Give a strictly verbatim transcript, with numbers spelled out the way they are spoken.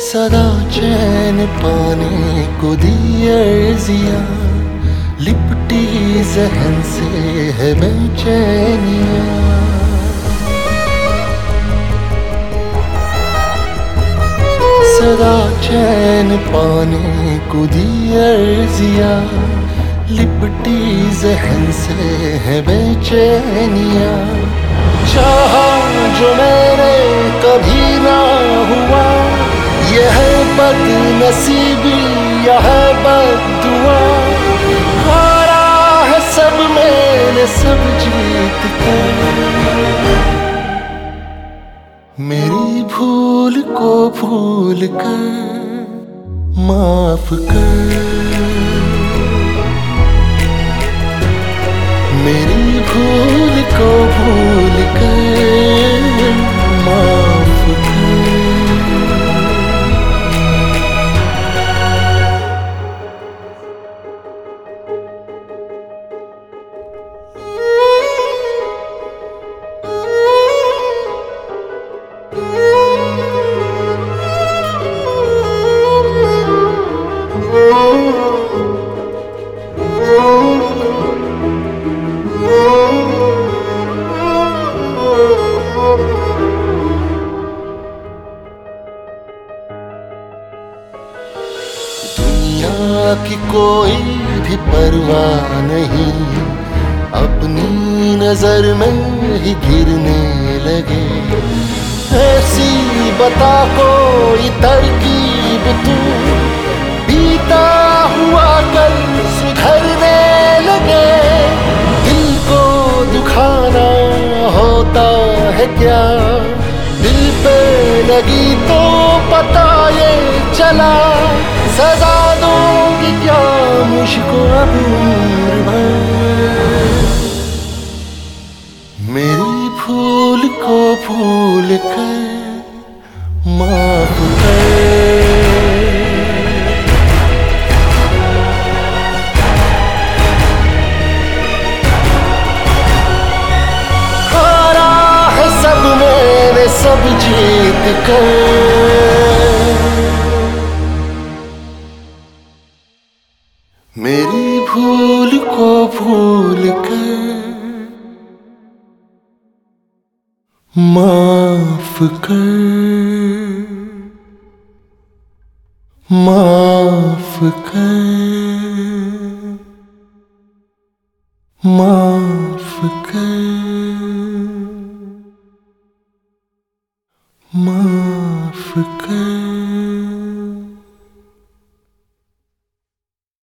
सदा चैन पाने को दी अर्जिया, लिपटी जहन से है बेचैनिया। सदा चैन पाने को दी अर्जिया, लिपटी जहन से है बेचैनिया। चाहा जो मैंने कभी ना हुआ, यह है बदनसीबी यह है बद्दुआ। हारा है सब मैंने सब जीत कर, मेरी भूल को भूल कर माफ कर। मेरी भूल को भूल कर माफ कर। दुनिया की कोई भी परवाह नहीं, अपनी नजर में ही गिरने लगे। ऐसी बता कोई तरकीब तू, बीता हुआ कल सुधरने लगे। दिल को दुखाना होता है क्या, दिल पे लगी तो पता ये चला। सजा दूंगी क्या मुझको अब उम्र भर, मेरी भूल को भूल कर माफ कर। हारा है सब मैंने सब जीत कर, मेरी भूल को भूल कर माफ कर। माफ कर माफ कर माफ कर।